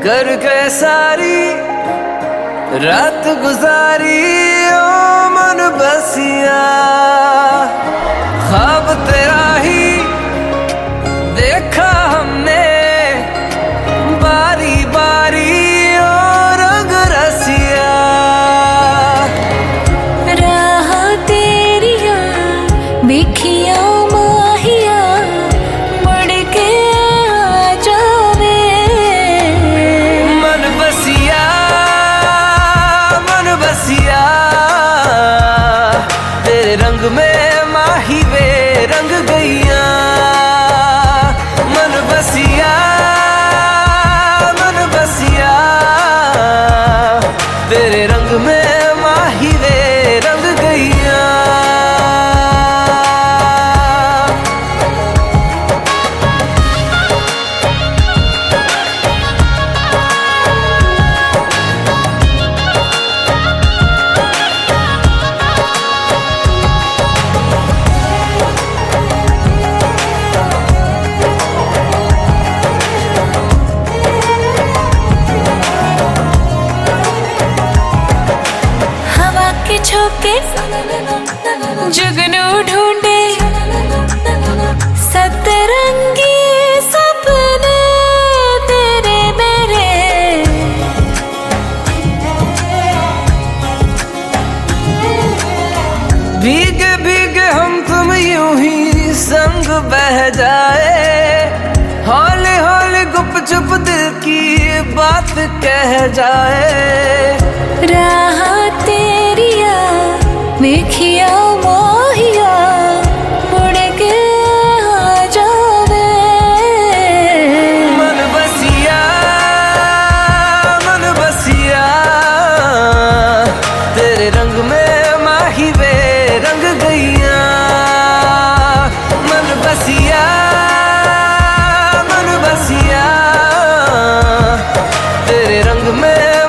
करके सारी रात गुजारी ओ मन बसिया, ख्वाब तेरा ही देखा हमने बारी बारी ओ रंग रसिया। राह तेरिया बिखिया माहिया मुड़ के आ जावे, मन बसिया तेरे रंग में माही वे रंग गईया। मन बसिया तेरे रंग में माही वे रंग गईया। झोंके जुगनू ढूंढे सतरंगी सपने तेरे मेरे, भीगे भीगे हम तुम यूं ही संग बह जाए, हौले हौले गुपचुप दिल की बात कह जाए। राह तेरिया देखिया मोहिया मुड़ के आ जावे, मन बसिया तेरे रंग में माही वे रंग गईया। मन बसिया तेरे रंग में